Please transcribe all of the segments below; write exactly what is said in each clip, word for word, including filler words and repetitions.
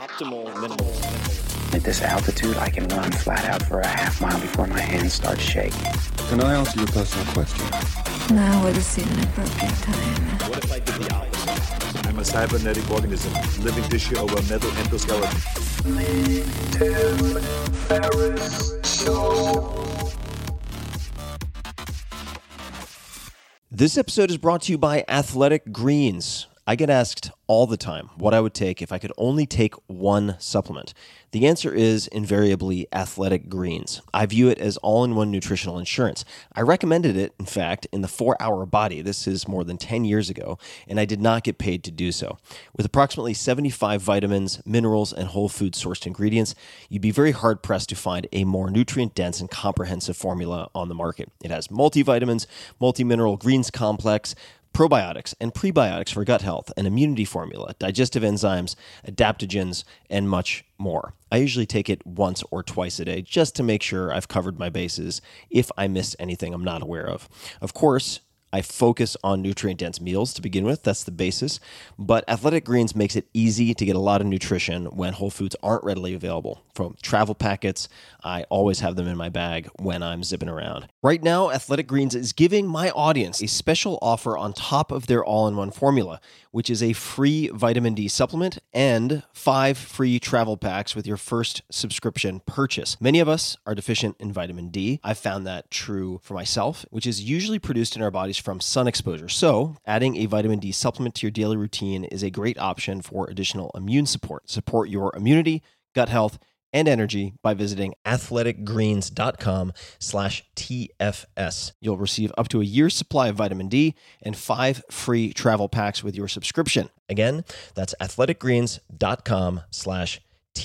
optimal minimal. At this altitude, I can run flat out for a half mile before my hands start shaking. Can I ask you a personal question? Now would seem an appropriate time. What if I did the opposite? I'm a cybernetic organism, living tissue over a metal endoskeleton. The Tim Ferriss Show. This episode is brought to you by Athletic Greens. I get asked all the time what I would take if I could only take one supplement. The answer is invariably Athletic Greens. I view it as all-in-one nutritional insurance. I recommended it, in fact, in the four hour Body. This is more than ten years ago, and I did not get paid to do so. With approximately seventy-five vitamins, minerals, and whole food sourced ingredients, you'd be very hard-pressed to find a more nutrient-dense and comprehensive formula on the market. It has multivitamins, multi-mineral greens complex, probiotics and prebiotics for gut health, an immunity formula, digestive enzymes, adaptogens, and much more. I usually take it once or twice a day just to make sure I've covered my bases if I missed anything I'm not aware of. Of course, I focus on nutrient-dense meals to begin with. That's the basis. But Athletic Greens makes it easy to get a lot of nutrition when whole foods aren't readily available. From travel packets, I always have them in my bag when I'm zipping around. Right now, Athletic Greens is giving my audience a special offer on top of their all-in-one formula, which is a free vitamin D supplement and five free travel packs with your first subscription purchase. Many of us are deficient in vitamin D. I've found that true for myself, which is usually produced in our bodies from sun exposure. So adding a vitamin D supplement to your daily routine is a great option for additional immune support. Support your immunity, gut health, and energy by visiting athleticgreens.com slash TFS. You'll receive up to a year's supply of vitamin D and five free travel packs with your subscription. Again, that's athleticgreens.com slash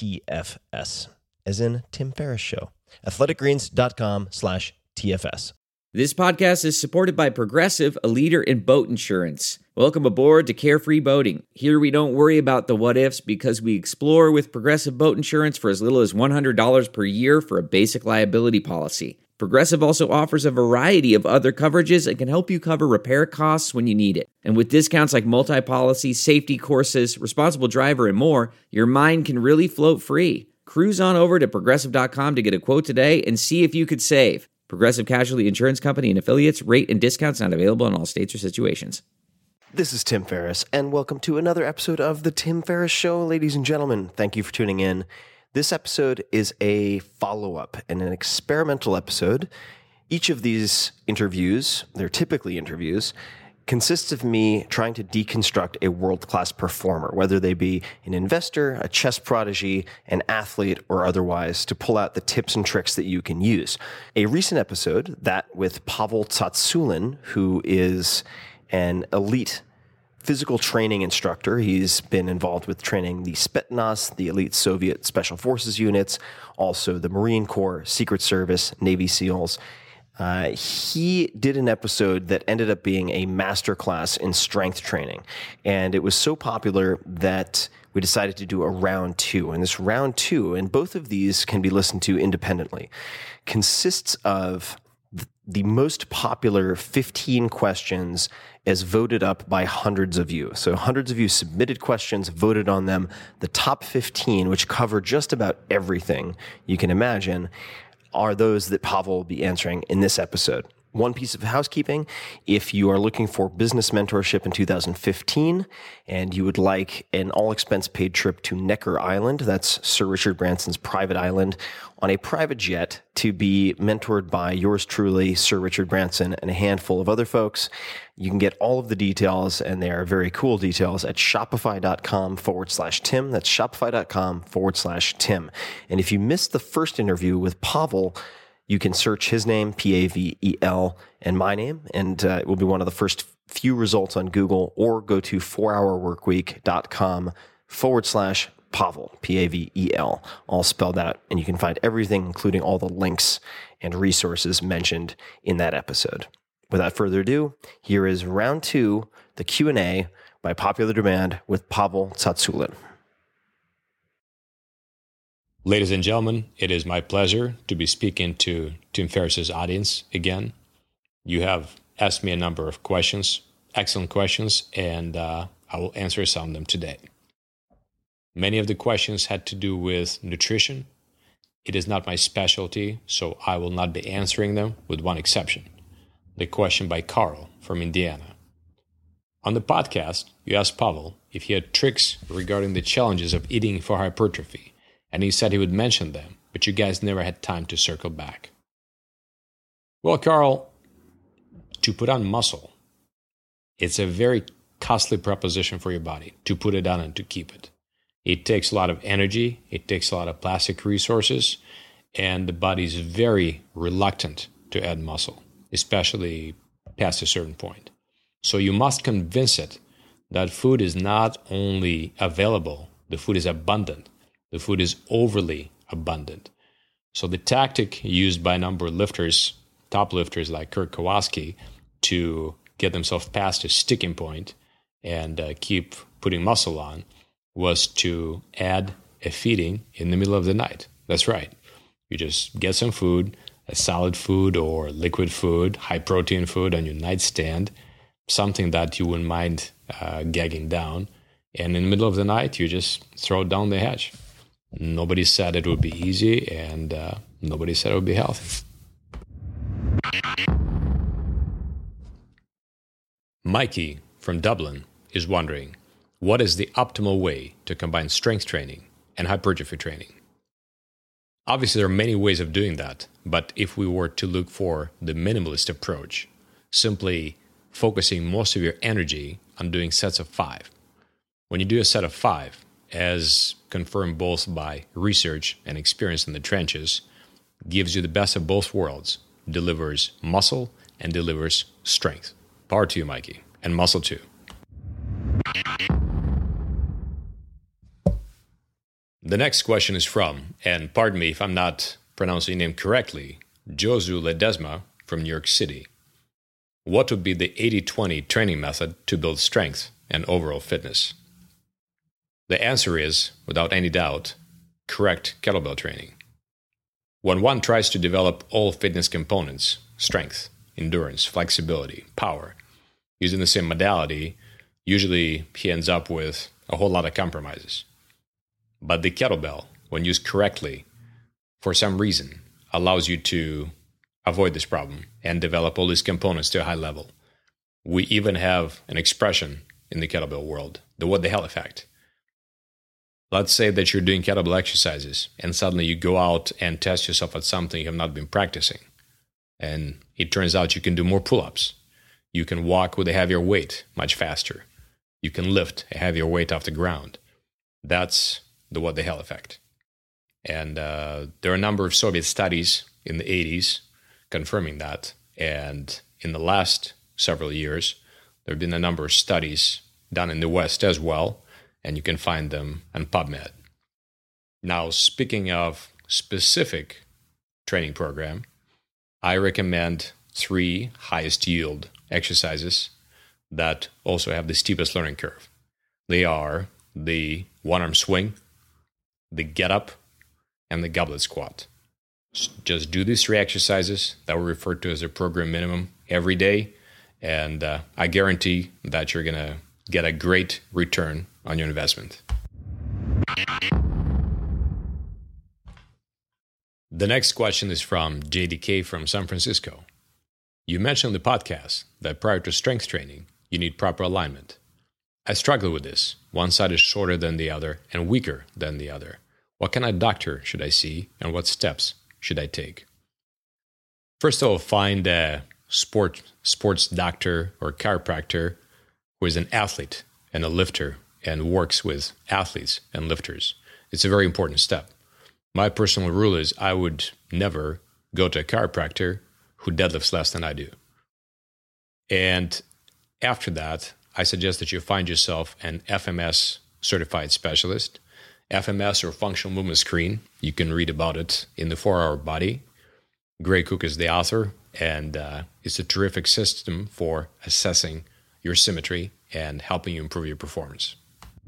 TFS, as in Tim Ferriss Show. athleticgreens.com slash TFS. This podcast is supported by Progressive, a leader in boat insurance. Welcome aboard to Carefree Boating. Here we don't worry about the what-ifs because we explore with Progressive Boat Insurance for as little as one hundred dollars per year for a basic liability policy. Progressive also offers a variety of other coverages and can help you cover repair costs when you need it. And with discounts like multi-policy, safety courses, responsible driver, and more, your mind can really float free. Cruise on over to progressive dot com to get a quote today and see if you could save. Progressive Casualty Insurance Company and affiliates. Rate and discounts not available in all states or situations. This is Tim Ferriss, and welcome to another episode of The Tim Ferriss Show. Ladies and gentlemen, thank you for tuning in. This episode is a follow-up and an experimental episode. Each of these interviews, they're typically interviews, consists of me trying to deconstruct a world-class performer, whether they be an investor, a chess prodigy, an athlete, or otherwise, to pull out the tips and tricks that you can use. A recent episode, that with Pavel Tsatsouline, who is an elite physical training instructor. He's been involved with training the Spetsnaz, the elite Soviet Special Forces units, also the Marine Corps, Secret Service, Navy SEALs. Uh, he did an episode that ended up being a masterclass in strength training. And it was so popular that we decided to do a round two. And this round two, and both of these can be listened to independently, consists of the most popular fifteen questions as voted up by hundreds of you. So hundreds of you submitted questions, voted on them. The top fifteen, which cover just about everything you can imagine, are those that Pavel will be answering in this episode. One piece of housekeeping: if you are looking for business mentorship in two thousand fifteen and you would like an all-expense-paid trip to Necker Island, that's Sir Richard Branson's private island, on a private jet to be mentored by yours truly, Sir Richard Branson, and a handful of other folks, you can get all of the details, and they are very cool details, at shopify.com forward slash Tim. That's shopify.com forward slash Tim. And if you missed the first interview with Pavel, you can search his name, P A V E L, and my name, and uh, it will be one of the first few results on Google, or go to four hour workweek.com forward slash Pavel, P A V E L, all spelled out, and you can find everything, including all the links and resources mentioned in that episode. Without further ado, here is round two, the Q and A by popular demand with Pavel Tsatsouline. Ladies and gentlemen, it is my pleasure to be speaking to Tim Ferriss's audience again. You have asked me a number of questions, excellent questions, and uh, I will answer some of them today. Many of the questions had to do with nutrition. It is not my specialty, so I will not be answering them, with one exception. The question by Carl from Indiana. On the podcast, you asked Pavel if he had tricks regarding the challenges of eating for hypertrophy, and he said he would mention them, but you guys never had time to circle back. Well, Carl, to put on muscle, it's a very costly proposition for your body to put it on and to keep it. It takes a lot of energy, it takes a lot of plastic resources, and the body is very reluctant to add muscle, especially past a certain point. So you must convince it that food is not only available, the food is abundant, the food is overly abundant. So the tactic used by a number of lifters, top lifters like Kurt Kowalski, to get themselves past a sticking point and uh, keep putting muscle on, was to add a feeding in the middle of the night. That's right. You just get some food, a solid food or liquid food, high protein food on your nightstand, something that you wouldn't mind uh, gagging down. And in the middle of the night, you just throw it down the hatch. Nobody said it would be easy, and uh, nobody said it would be healthy. Mikey from Dublin is wondering, what is the optimal way to combine strength training and hypertrophy training? Obviously, there are many ways of doing that, but if we were to look for the minimalist approach, simply focusing most of your energy on doing sets of five. When you do a set of five, as confirmed both by research and experience in the trenches, gives you the best of both worlds, delivers muscle and delivers strength. Power to you, Mikey, and muscle too. The next question is from, and pardon me if I'm not pronouncing your name correctly, Josu Ledesma from New York City. What would be the eighty twenty training method to build strength and overall fitness? The answer is, without any doubt, correct kettlebell training. When one tries to develop all fitness components, strength, endurance, flexibility, power, using the same modality, usually he ends up with a whole lot of compromises. But the kettlebell, when used correctly, for some reason, allows you to avoid this problem and develop all these components to a high level. We even have an expression in the kettlebell world, the what the hell effect. Let's say that you're doing kettlebell exercises and suddenly you go out and test yourself at something you have not been practicing. And it turns out you can do more pull-ups. You can walk with a heavier weight much faster. You can lift a heavier weight off the ground. That's the what the hell effect. And uh, there are a number of Soviet studies in the eighties confirming that. And in the last several years, there have been a number of studies done in the West as well, and you can find them on PubMed. Now, speaking of specific training program, I recommend three highest yield exercises that also have the steepest learning curve. They are the one-arm swing, the get-up, and the goblet squat. Just do these three exercises that we refer to as a program minimum every day, and uh, I guarantee that you're going to get a great return on your investment. The next question is from J D K from San Francisco. You mentioned in the podcast that prior to strength training, you need proper alignment. I struggle with this. One side is shorter than the other and weaker than the other. What kind of doctor should I see, and what steps should I take? First of all, find a sport, sports doctor or chiropractor who is an athlete and a lifter and works with athletes and lifters. It's a very important step. My personal rule is I would never go to a chiropractor who deadlifts less than I do. And after that, I suggest that you find yourself an F M S certified specialist. F M S or functional movement screen, you can read about it in the four hour Body. Gray Cook is the author, and uh, it's a terrific system for assessing your symmetry and helping you improve your performance.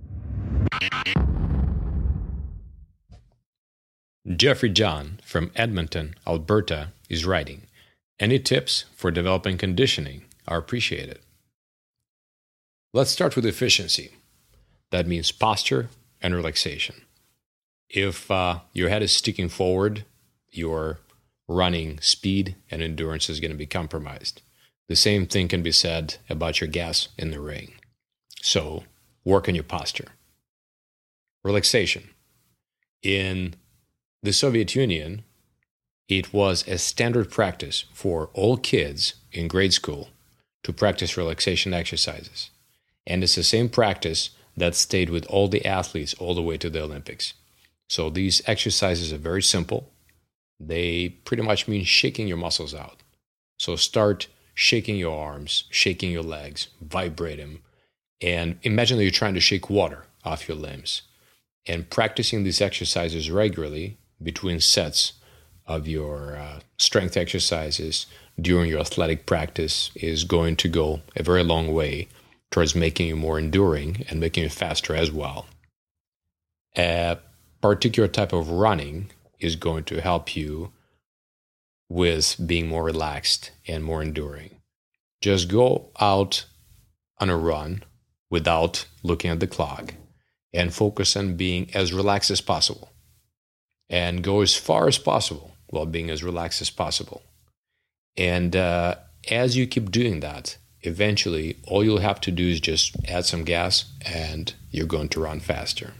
Jeffrey John from Edmonton, Alberta is writing, any tips for developing conditioning are appreciated. Let's start with efficiency. That means posture, and relaxation. If uh, your head is sticking forward, your running speed and endurance is going to be compromised. The same thing can be said about your gas in the ring. So work on your posture. Relaxation. In the Soviet Union, it was a standard practice for all kids in grade school to practice relaxation exercises. And it's the same practice that stayed with all the athletes all the way to the Olympics. So these exercises are very simple. They pretty much mean shaking your muscles out. So start shaking your arms, shaking your legs, vibrate them, and imagine that you're trying to shake water off your limbs. And practicing these exercises regularly between sets of your uh, strength exercises during your athletic practice is going to go a very long way towards making you more enduring and making you faster as well. A particular type of running is going to help you with being more relaxed and more enduring. Just go out on a run without looking at the clock and focus on being as relaxed as possible. And go as far as possible while being as relaxed as possible. And uh, as you keep doing that, eventually all you'll have to do is just add some gas and you're going to run faster.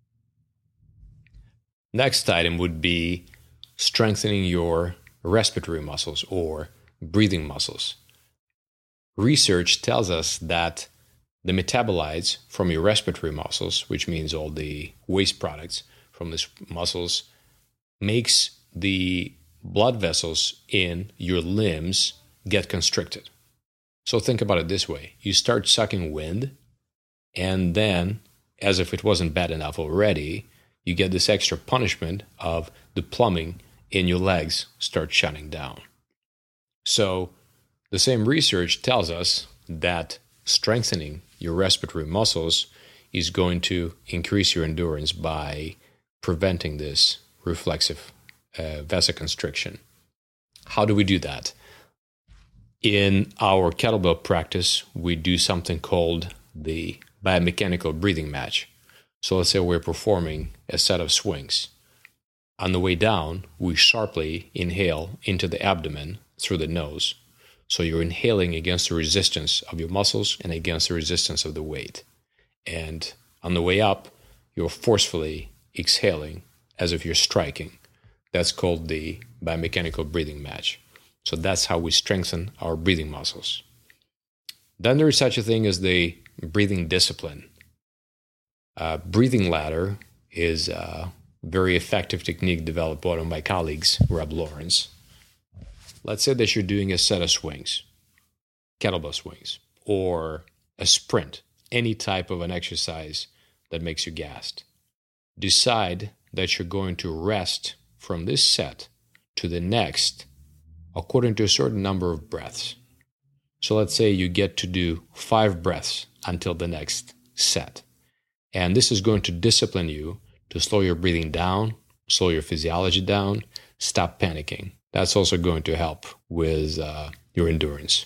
Next item would be strengthening your respiratory muscles or breathing muscles. Research tells us that the metabolites from your respiratory muscles, which means all the waste products from these muscles, makes the blood vessels in your limbs get constricted. So think about it this way. You start sucking wind, and then, as if it wasn't bad enough already, you get this extra punishment of the plumbing in your legs start shutting down. So the same research tells us that strengthening your respiratory muscles is going to increase your endurance by preventing this reflexive uh, vasoconstriction. How do we do that? In our kettlebell practice, we do something called the biomechanical breathing match. So let's say we're performing a set of swings. On the way down, we sharply inhale into the abdomen through the nose. So you're inhaling against the resistance of your muscles and against the resistance of the weight. And on the way up, you're forcefully exhaling as if you're striking. That's called the biomechanical breathing match. So that's how we strengthen our breathing muscles. Then there is such a thing as the breathing discipline. Uh, breathing ladder is a very effective technique developed by one of my colleagues, Rob Lawrence. Let's say that you're doing a set of swings, kettlebell swings, or a sprint, any type of an exercise that makes you gassed. Decide that you're going to rest from this set to the next according to a certain number of breaths. So let's say you get to do five breaths until the next set. And this is going to discipline you to slow your breathing down, slow your physiology down, stop panicking. That's also going to help with uh, your endurance.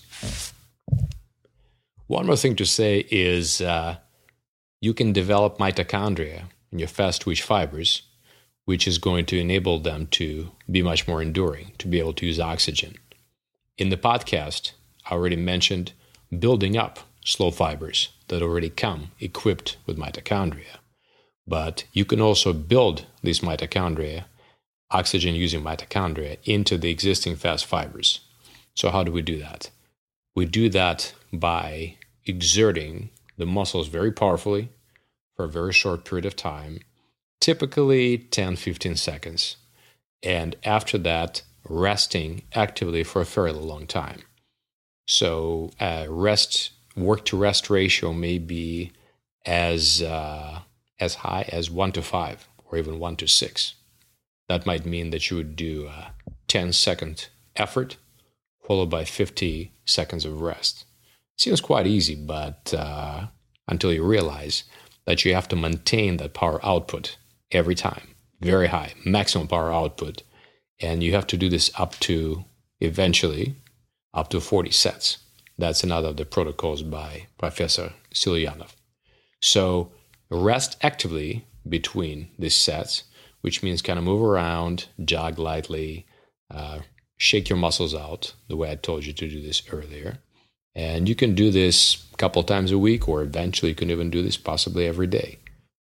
One more thing to say is uh, you can develop mitochondria in your fast-twitch fibers, which is going to enable them to be much more enduring, to be able to use oxygen. In the podcast, I already mentioned building up slow fibers that already come equipped with mitochondria. But you can also build these mitochondria, oxygen-using mitochondria, into the existing fast fibers. So how do we do that? We do that by exerting the muscles very powerfully for a very short period of time, typically ten to fifteen seconds. And after that, resting actively for a fairly long time. So uh, rest, work to rest ratio may be as uh, as high as one to five or even one to six. That might mean that you would do a ten second effort followed by fifty seconds of rest. Seems quite easy, but uh, until you realize that you have to maintain that power output every time, very high, maximum power output, and you have to do this up to, eventually, up to forty sets. That's another of the protocols by Professor Silyanov. So rest actively between these sets, which means kind of move around, jog lightly, uh, shake your muscles out, the way I told you to do this earlier. And you can do this a couple times a week, or eventually you can even do this possibly every day.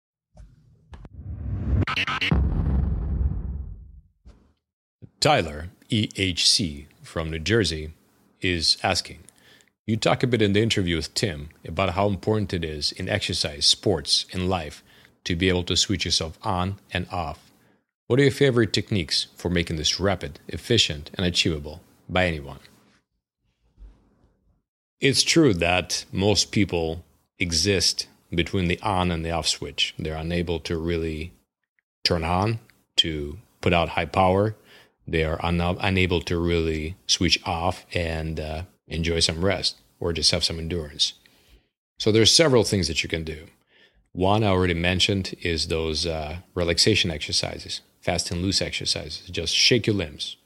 Tyler, E H C, from New Jersey, is asking, you talk a bit in the interview with Tim about how important it is in exercise, sports, and life to be able to switch yourself on and off. What are your favorite techniques for making this rapid, efficient, and achievable by anyone? It's true that most people exist between the on and the off switch. They're unable to really turn on, to put out high power. They are un- unable to really switch off and uh, enjoy some rest or just have some endurance. So there's several things that you can do. One I already mentioned is those uh, relaxation exercises, fast and loose exercises. Just shake your limbs.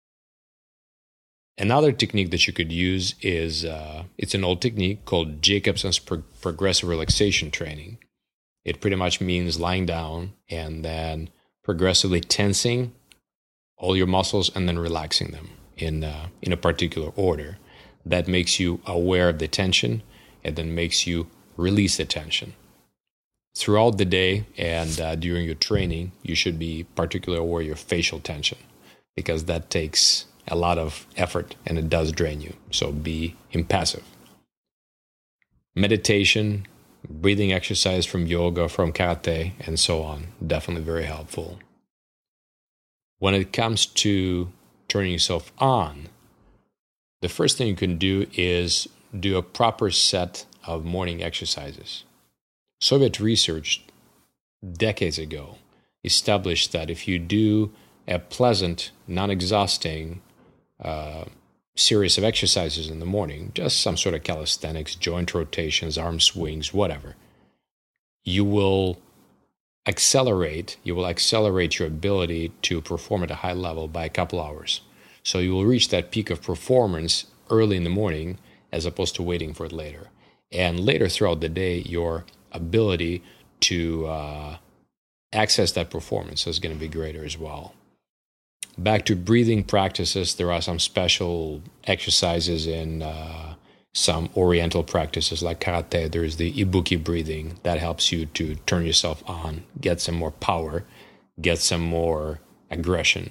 Another technique that you could use is, uh, it's an old technique called Jacobson's Pro- Progressive Relaxation Training. It pretty much means lying down and then progressively tensing all your muscles and then relaxing them in, uh, in a particular order. That makes you aware of the tension and then makes you release the tension. Throughout the day and uh, during your training, you should be particularly aware of your facial tension, because that takes a lot of effort and it does drain you. So be impassive. Meditation, breathing exercise from yoga, from karate, and so on, definitely very helpful. When it comes to turning yourself on, the first thing you can do is do a proper set of morning exercises. Soviet research decades ago established that if you do a pleasant, non-exhausting uh, series of exercises in the morning, just some sort of calisthenics, joint rotations, arm swings, whatever, you will accelerate, you will accelerate your ability to perform at a high level by a couple hours. So you will reach that peak of performance early in the morning as opposed to waiting for it later. And later throughout the day, your ability to uh, access that performance is going to be greater as well. Back to breathing practices, there are some special exercises in uh, some oriental practices like karate. There's the ibuki breathing that helps you to turn yourself on, get some more power, get some more aggression.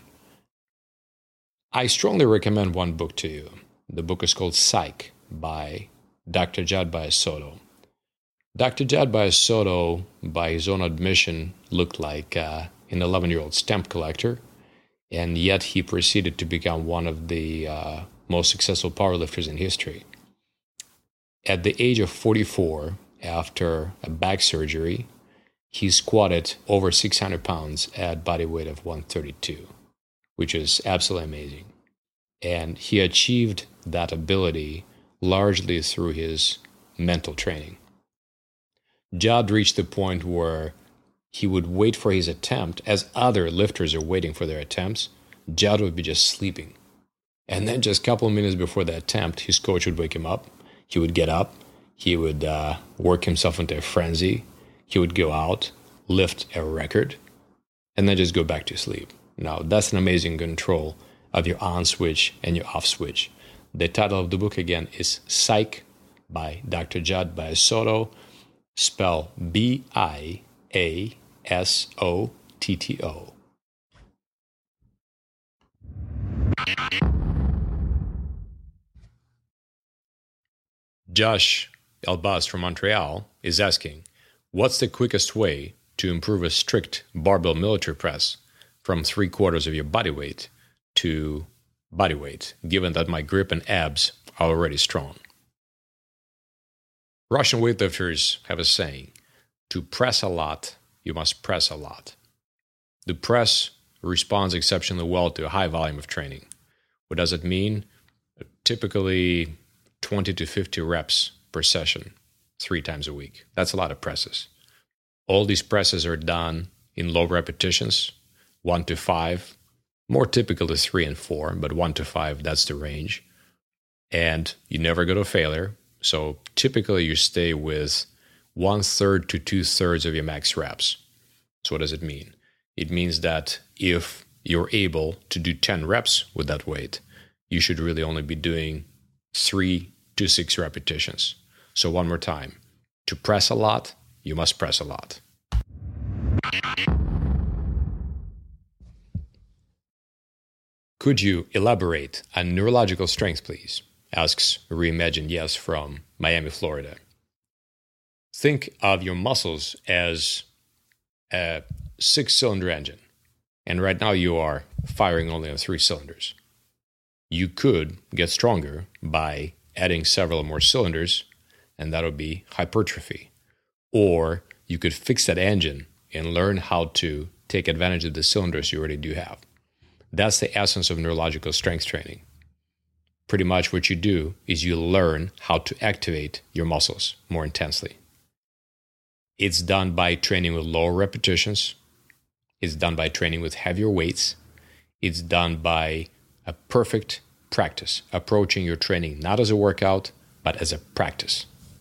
I strongly recommend one book to you. The book is called Psych by Doctor Jad Bayasoto. Doctor Jad Bayasoto, by his own admission, looked like uh, an eleven-year-old stamp collector, and yet he proceeded to become one of the uh, most successful powerlifters in history. At the age of forty-four, after a back surgery, he squatted over six hundred pounds at body weight of one thirty-two, which is absolutely amazing. And he achieved that ability largely through his mental training. Jad reached the point where he would wait for his attempt, as other lifters are waiting for their attempts. Jad would be just sleeping. And then just a couple of minutes before the attempt, his coach would wake him up. He would get up. He would uh, work himself into a frenzy. He would go out, lift a record, and then just go back to sleep. Now, that's an amazing control of your on switch and your off switch. The title of the book, again, is Psych by Doctor Jad Bayasoto, spell B I A S O T T O. Josh Elbaz from Montreal is asking, what's the quickest way to improve a strict barbell military press from three quarters of your body weight to body weight, given that my grip and abs are already strong? Russian weightlifters have a saying, to press a lot, you must press a lot. The press responds exceptionally well to a high volume of training. What does it mean? Typically twenty to fifty reps per session, three times a week. That's a lot of presses. All these presses are done in low repetitions, one to five, more typically three and four, but one to five, that's the range. And you never go to failure. So typically you stay with one third to two thirds of your max reps. So what does it mean? It means that if you're able to do ten reps with that weight, you should really only be doing three to six repetitions. So one more time. To press a lot, you must press a lot. Could you elaborate on neurological strength, please? Asks Reimagine Yes from Miami, Florida. Think of your muscles as a six-cylinder engine, and right now you are firing only on three cylinders. You could get stronger by adding several more cylinders, and that would be hypertrophy. Or you could fix that engine and learn how to take advantage of the cylinders you already do have. That's the essence of neurological strength training. Pretty much what you do is you learn how to activate your muscles more intensely. It's done by training with lower repetitions. It's done by training with heavier weights. It's done by a perfect practice, approaching your training not as a workout, but as a practice.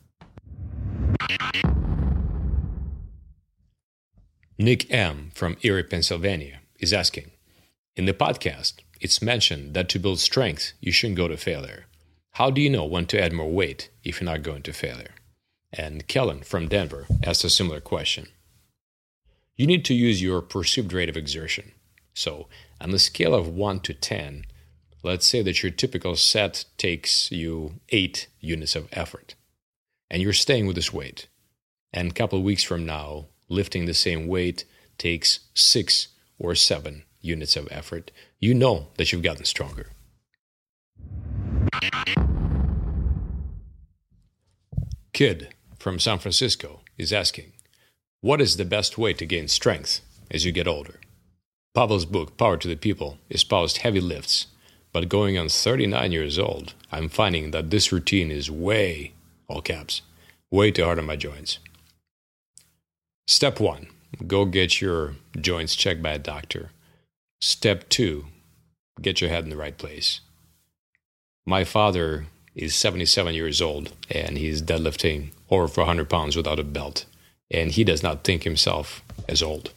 Nick M. from Erie, Pennsylvania is asking, in the podcast, it's mentioned that to build strength, you shouldn't go to failure. How do you know when to add more weight if you're not going to failure? And Kellen from Denver asked a similar question. You need to use your perceived rate of exertion. So, on the scale of one to ten, let's say that your typical set takes you eight units of effort, and you're staying with this weight. And a couple of weeks from now, lifting the same weight takes six or seven units of effort. You know that you've gotten stronger. Kid from San Francisco is asking, what is the best way to gain strength as you get older? Pavel's book, Power to the People, espoused heavy lifts, but going on thirty-nine years old, I'm finding that this routine is way, all caps, way too hard on my joints. Step one, go get your joints checked by a doctor. Step two, get your head in the right place. My father is seventy-seven years old, and he's deadlifting over four hundred pounds without a belt, and he does not think himself as old.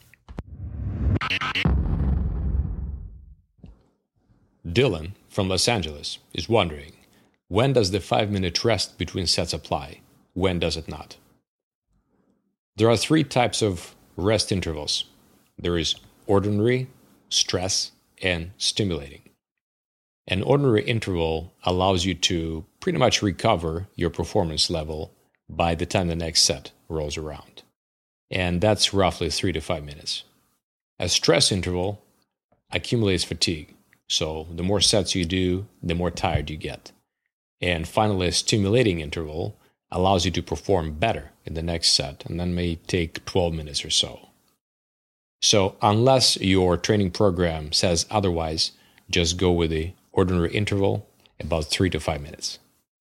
Dylan from Los Angeles is wondering, when does the five-minute rest between sets apply? When does it not? There are three types of rest intervals. There is ordinary, stress, and stimulating. An ordinary interval allows you to pretty much recover your performance level by the time the next set rolls around. And that's roughly three to five minutes. A stress interval accumulates fatigue. So the more sets you do, the more tired you get. And finally, a stimulating interval allows you to perform better in the next set, and that may take twelve minutes or so. So unless your training program says otherwise, just go with the ordinary interval, about three to five minutes.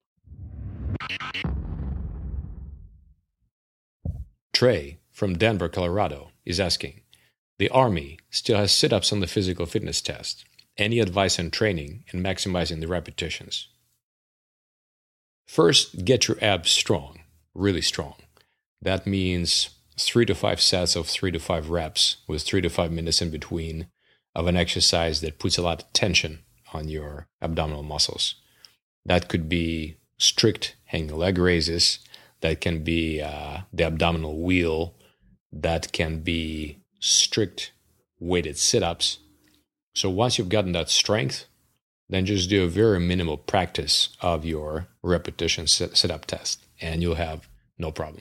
Trey from Denver, Colorado is asking, the Army still has sit-ups on the physical fitness test. Any advice on training and maximizing the repetitions? First, get your abs strong, really strong. That means three to five sets of three to five reps with three to five minutes in between of an exercise that puts a lot of tension on your abdominal muscles. That could be strict hanging leg raises. That can be uh, the abdominal wheel. That can be strict weighted sit-ups. So once you've gotten that strength, then just do a very minimal practice of your repetition sit-up test, and you'll have no problem.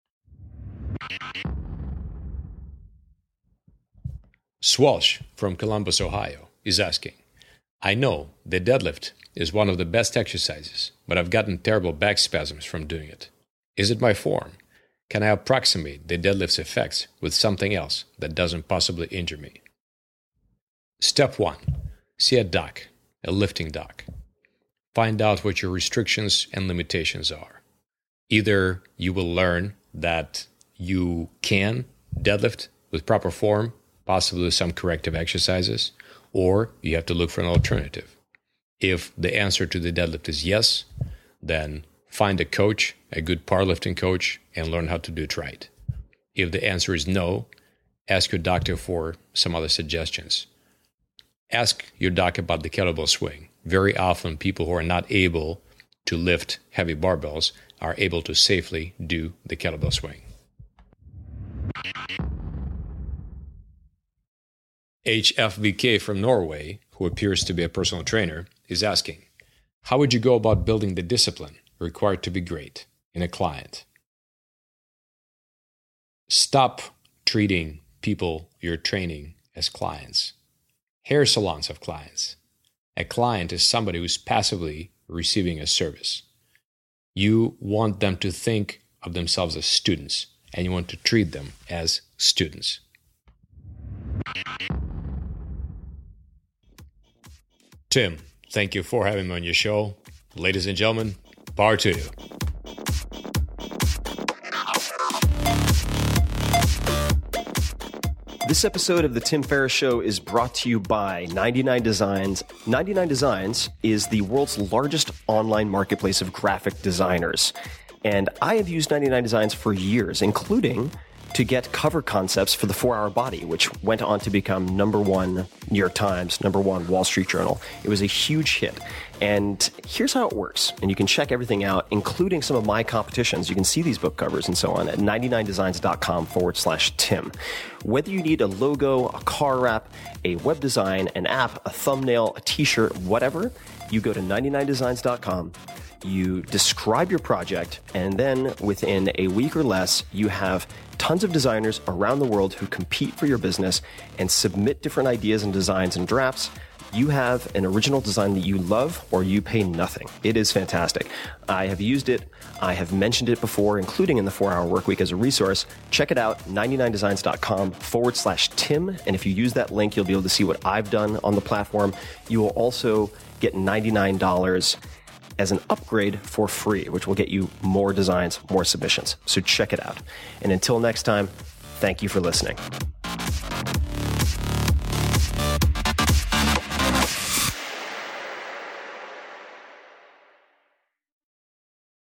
Swalsh from Columbus, Ohio is asking, I know the deadlift is one of the best exercises, but I've gotten terrible back spasms from doing it. Is it my form? Can I approximate the deadlift's effects with something else that doesn't possibly injure me? Step one, see a doc, a lifting doc. Find out what your restrictions and limitations are. Either you will learn that you can deadlift with proper form, possibly with some corrective exercises, or you have to look for an alternative. If the answer to the deadlift is yes, then find a coach, a good powerlifting coach, and learn how to do it right. If the answer is no, ask your doctor for some other suggestions. Ask your doc about the kettlebell swing. Very often, people who are not able to lift heavy barbells are able to safely do the kettlebell swing. H F V K from Norway, who appears to be a personal trainer, is asking, how would you go about building the discipline required to be great in a client? Stop treating people you're training as clients. Hair salons have clients. A client is somebody who's passively receiving a service. You want them to think of themselves as students, and you want to treat them as students. Tim, thank you for having me on your show. Ladies and gentlemen, power to you. This episode of The Tim Ferriss Show is brought to you by ninety-nine Designs. ninety-nine Designs is the world's largest online marketplace of graphic designers. And I have used ninety-nine Designs for years, including to get cover concepts for the four hour Body, which went on to become number one New York Times, number one Wall Street Journal. It was a huge hit. And here's how it works. And you can check everything out, including some of my competitions. You can see these book covers and so on at ninety-nine designs dot com forward slash Tim. Whether you need a logo, a car wrap, a web design, an app, a thumbnail, a t-shirt, whatever, you go to ninety-nine designs dot com. You describe your project, and then within a week or less, you have tons of designers around the world who compete for your business and submit different ideas and designs and drafts. You have an original design that you love, or you pay nothing. It is fantastic. I have used it. I have mentioned it before, including in the four hour Workweek as a resource. Check it out, ninety-nine designs dot com forward slash Tim. And if you use that link, you'll be able to see what I've done on the platform. You will also get ninety-nine dollars as an upgrade for free, which will get you more designs, more submissions. So check it out. And until next time, thank you for listening.